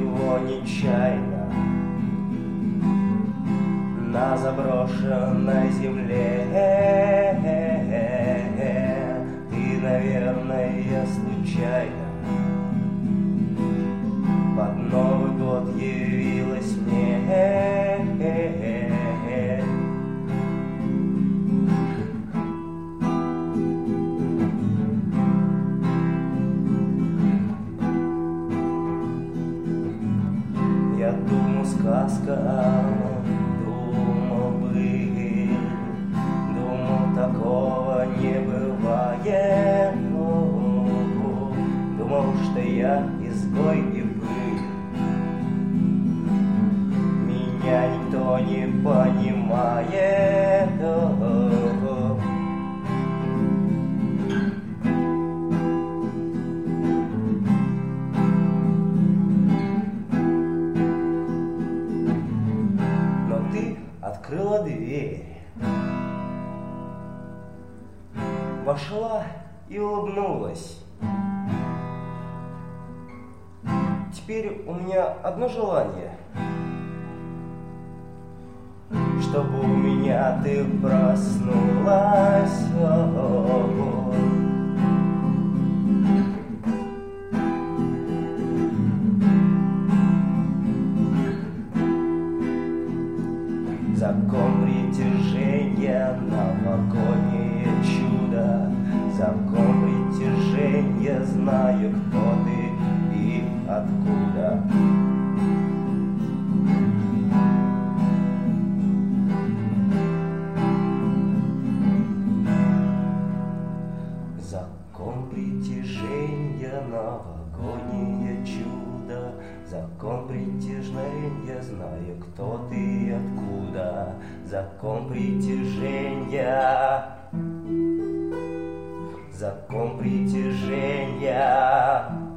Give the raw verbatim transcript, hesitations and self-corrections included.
всего нечаянно на заброшенной земле. Ты, наверное, случайно под Новый год явилась мне. Я думал, сказка, думал, быль, думал, такого не бывает. Думал, что я изгой и пыль, меня никто не понимает. Но ты открыла дверь, вошла и улыбнулась. Теперь у меня одно желание, чтобы у меня ты проснулась. Закон притяжения, новогоднее чудо. Закон притяжения, знаю, кто ты и откуда. Закон притяжения, новогоднее чудо. Закон притяжения, знаю, кто ты и откуда. Закон притяжения, закон притяжения.